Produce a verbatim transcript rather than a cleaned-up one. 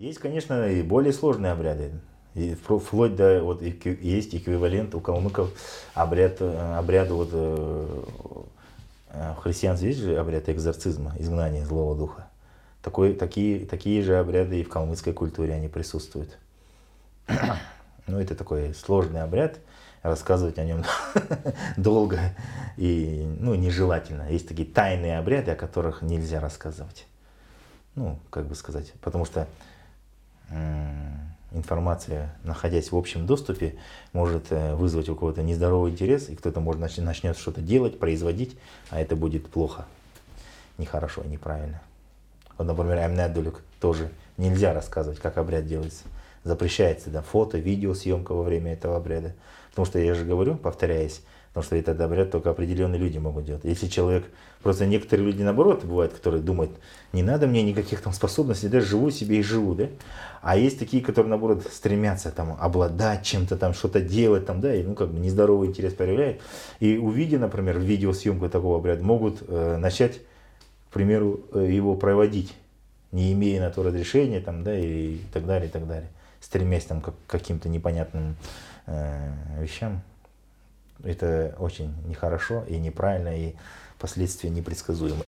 Есть, конечно, и более сложные обряды. И впро- вплоть до, вот эки- есть эквивалент у калмыков обряд, э, обряду вот, э, э, в христианстве есть же обряд экзорцизма, изгнания злого духа. Такой, такие, такие же обряды и в калмыцкой культуре они присутствуют. Ну, это такой сложный обряд, рассказывать о нем долго и ну, нежелательно. Есть такие тайные обряды, о которых нельзя рассказывать. Ну, как бы сказать, потому что м, информация, находясь в общем доступе, может э, вызвать у кого-то нездоровый интерес, и кто-то может нач- начнет что-то делать, производить, а это будет плохо, нехорошо, неправильно. Вот, например, амнядулюк тоже нельзя рассказывать, как обряд делается. Запрещается да, фото, видео, съемка во время этого обряда. Потому что я же говорю, повторяюсь, потому что этот обряд только определенные люди могут делать. Если человек, просто некоторые люди наоборот бывают, которые думают, не надо мне никаких там способностей, да, живу себе и живу, да. А есть такие, которые наоборот стремятся там обладать чем-то там, что-то делать там, да, и ну как бы нездоровый интерес проявляют. И увидя, например, видеосъемку такого обряда, могут э, начать, к примеру, э, его проводить, не имея на то разрешения, там, да, и так далее, и так далее, стремясь там, к каким-то непонятным э, вещам. Это очень нехорошо и неправильно, и последствия непредсказуемы.